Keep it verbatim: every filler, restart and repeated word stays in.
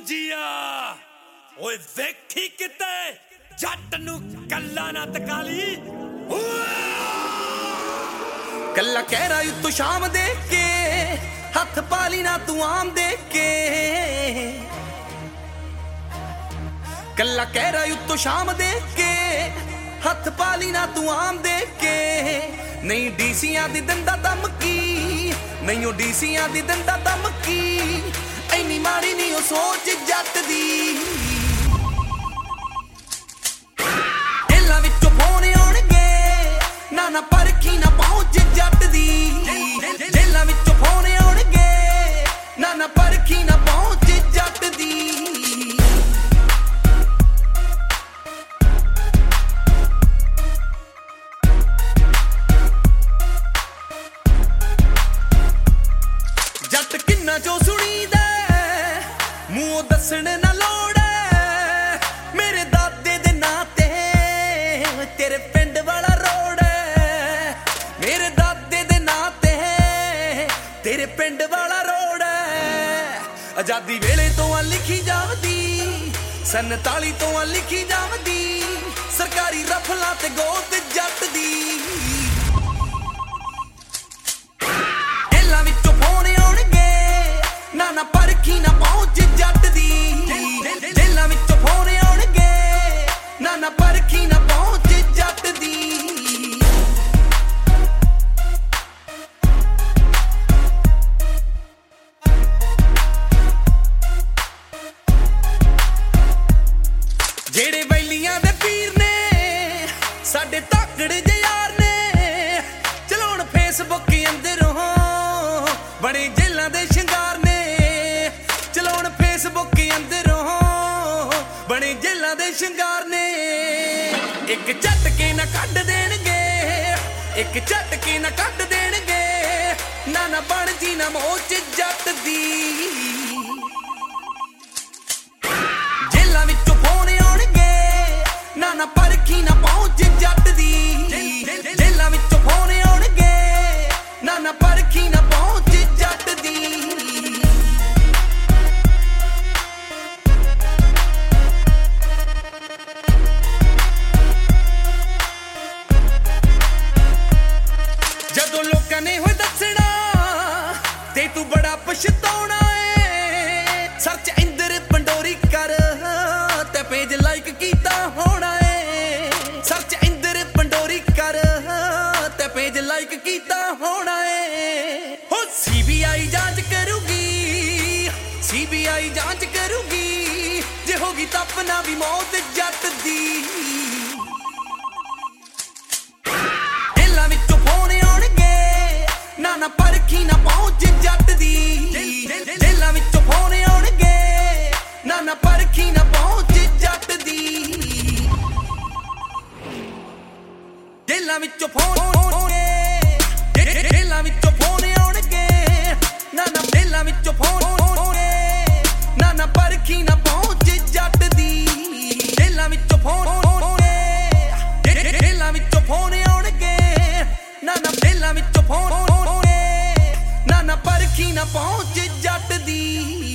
ਦੂਜੀਆ ਓਏ ਵੇਖੀ ਕਿਤੇ ਜੱਟ ਨੂੰ ਕੱਲਾ ਨਾ ਤਕਾਲੀ ਕੱਲਾ ਕਹਿ ਰਾ ਤੂੰ ਸ਼ਾਮ ਦੇ ਕੇ ਹੱਥ ਪਾਲੀ ਨਾ ਤੂੰ ਆਮ ਦੇ ਕੇ ਕੱਲਾ ਕਹਿ ਰਾ ਤੂੰ ਸ਼ਾਮ ਦੇ ਕੇ ਹੱਥ ਪਾਲੀ ਨਾ ਤੂੰ ਆਮ ਦੇ ਕੇ ਨਹੀਂ ਡੀਸੀਆਂ ਦੀ ਦਿੰਦਾ ਧਮਕੀ ਨਹੀਂ ਉਹ ਡੀਸੀਆਂ ਦੀ ਦਿੰਦਾ ਧਮਕੀ ਐਨੀ ਮਾੜੀ ਨਹੀਂ ਉਹ ਸੋਚ ਜੱਟ ਦੀ ਇਹਨਾਂ ਵਿੱਚੋਂ ਫੋਨ ਆਉਣਗੇ ਨਾ ਨਾ ਪਰਖੀ ਨਾ ਪਹੁੰਚ ਜੱਟ ਦੀ ਇਹਨਾਂ ਵਿੱਚੋਂ ਫੋਨ ਆਉਣਗੇ ਨਾ ਨਾ ਪਰਖੀ ਨਾ ਪਹੁੰਚ ਜੱਟ ਦੀ ਜੱਟ ਕਿੰਨਾ ਜੋ ਸੁਣੀਦਾ ਮੂੰਹ ਦੱਸਣ ਨਾ ਲੋੜ ਮੇਰੇ ਦਾਦੇ ਦੇ ਨਾਂ ਤੇ ਤੇਰੇ ਪਿੰਡ ਵਾਲਾ ਰੋਡ ਮੇਰੇ ਦਾਦੇ ਦੇ ਨਾਂ ਤੇ ਤੇਰੇ ਪਿੰਡ ਵਾਲਾ ਰੋਡ ਆਜ਼ਾਦੀ ਵੇਲੇ ਤੋਂ ਆ ਲਿਖੀ ਜਾਵਦੀ ਸੰਤਾਲੀ ਤੋਂ ਆ ਲਿਖੀ ਜਾਵਦੀ ਸਰਕਾਰੀ ਰਫਲਾਂ ਤੇ ਗੋਤ ਜੱਟ ਦੀ ਇਹਨਾਂ ਵਿੱਚੋਂ ਫੋਨ ਆਉਣਗੇ ਨਾ ਨਾ ਪਰਖੀ ਨਾ ਪਹੁੰਚ ਜੱਟ ਦੀ ਇਹਨਾਂ ਵਿੱਚੋਂ ਫੋਨ ਆਉਣਗੇ ਨਾ ਨਾ ਪਰਖੀ ਨਾ ਪਹੁੰਚ ਜੱਟ ਦੀ ਜਿਹੜੇ ਵੈਲੀਆਂ ਦੇ ਪੀਰ ਨੇ ਸਾਡੇ ਧਾਕੜੇ ਜਿਹੇ ਯਾਰ ਨੇ ਚਲਾਉਣ ਫੇਸਬੁੱਕ ਅੰਦਰੋਂ ਬੜੇ ਜੇਲਾਂ ਦੇ ਸ਼ਿੰਗਾਰ ਨੇ ਚਲਾਉਣ ਫੇਸਬੁੱਕ ਅੰਦਰੋਂ ਬੜੇ ਜੇਲਾਂ ਦੇ ਸ਼ਿੰਗਾਰ ਨੇ ਇੱਕ ਝਟਕੇ ਨਾ ਕੱਢ ਦੇਣਗੇ ਇੱਕ ਝਟਕੇ ਨਾ ਕੱਢ ਦੇਣਗੇ ਨਾ ਨਾ ਬਣ ਜੀ ਨਾ ਮੋਚ ਜੱਟ ਦੀ ਜੇਲਾਂ ਵਿੱਚੋਂ ਫੋਨ ਆਉਣਗੇ ਨਾ ਨਾ ਪਰਖੀ ਨਾ ਪਹੁੰਚ ਜੱਟ ਦੀ ਜੇਲਾਂ ਵਿੱਚੋਂ ਫੋਨ ਆਉਣਗੇ ਨਾ ਨਾ ਪਰਖੀ ਨਾ ਪਹੁੰਚ ਜੱਟ ਦੀ ਜਦੋਂ ਲੋਕਾਂ ਨੇ ਹੋਏ ਦੱਸਣਾ ਤੇ ਤੂੰ ਬੜਾ ਪਛਤਾਉਣਾ ਏ ਸਰਚ ਇੰਦਰ ਪੰਡੋਰੀ ਕਰ ਤੇ ਪੇਜ ਲਾਈਕ ਕੀਤਾ ਹੋਣਾ ਏ ਸਰਚ ਇੰਦਰ ਪੰਡੋਰੀ ਕਰ ਤੇ ਪੇਜ ਲਾਈਕ ਕੀਤਾ ਹੋਣਾ ਏ ਹੋ ਸੀਬੀਆਈ ਜਾਂਚ ਕਰੂਗੀ ਸੀਬੀਆਈ ਜਾਂਚ ਕਰੂਗੀ ਜੇ ਹੋਗੀ ਤਾਂ ਆਪਣਾ ਵੀ ਮੌਤ ਜੱਟ ਦੀ ਇਹਨਾਂ ਵਿੱਚੋਂ ਫੋਨ ਆਉਣਗੇ ਨਾ ਨਾ ਪਰਖੀ ਨਾ ਪਹੁੰਚ ਜੱਟ ਦੀ ਇਹਨਾਂ ਵਿੱਚੋਂ ਫੋਨ ਆਉਣਗੇ ਨਾ ਨਾ ਪਰਖੀ ਨਾ ਪਹੁੰਚ ਜੱਟ ਦੀ ਇਹਨਾਂ ਵਿੱਚੋਂ ਫੋਨ ਇਹਨਾਂ ਵਿੱਚੋਂ ਫੋਨ ਆਉਣਗੇ ਨਾ ਨਾ ਇਹਨਾਂ ਵਿੱਚੋਂ ਫੋਨ ਨਾ ਨਾ ਪਰਖੀ ਨਾ ਪਹੁੰਚ ਜੱਟ ਦੀ ਇਹਨਾਂ ਵਿੱਚੋਂ ਫੋਨ ਇਹਨਾਂ ਵਿੱਚੋਂ ਫੋਨ ਆਉਣਗੇ ਨਾ ਨਾ ਇਹਨਾਂ ਵਿੱਚੋਂ ਫੋਨ ਨਾ ਨਾ ਪਰਖੀ ਨਾ ਪਹੁੰਚ ਜੱਟ ਦੀ